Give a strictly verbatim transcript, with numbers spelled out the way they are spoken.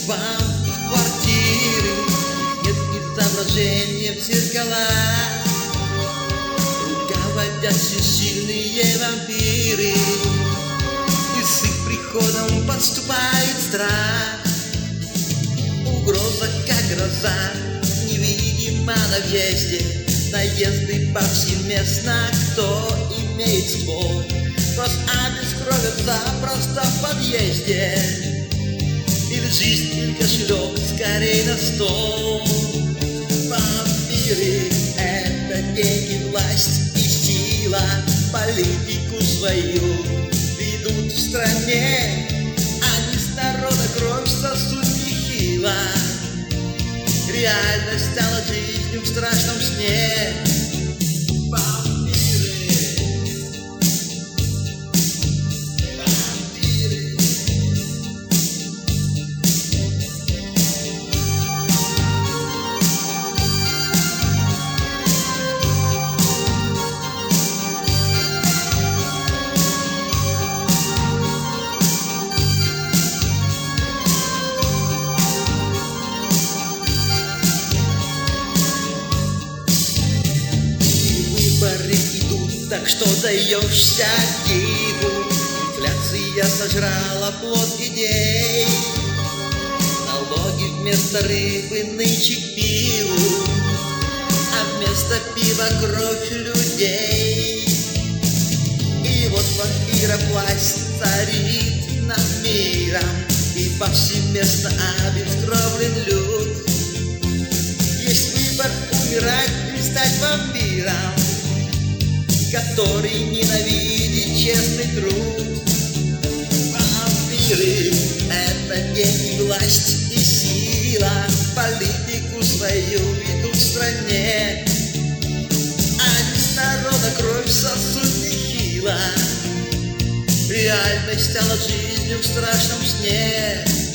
вам в квартиры, нет изображения в зеркалах. Руководят всесильные вампиры, и с их приходом подступает страх. Угроза, как гроза, невидима на въезде. Наезды повсеместно, кто имеет ствол, вас обескровят запросто в подъезде. Или жизнь, или кошелек, скорей на стол. Вампиры — это деньги, власть и сила. Политику свою ведут в стране. Они с народа кровь сосут нехило. Реальность стала жизнью в страшном сне. Вампиры, вампиры. Выборы идут, так что даешься диву. Инфляция сожрала плод идей. Налоги вместо рыбы нынче к пиву, а вместо пива кровь людей. И вот вампиропласть царит над миром, и повсеместно обескровлен люд. Есть выбор — умирать или стать вампиром, который ненавидит честный труд. Вампиры — это деньги, власть и сила. Политику свою ведут в стране. Они с народа кровь сосут нехило. Реальность стала жизнью в страшном сне.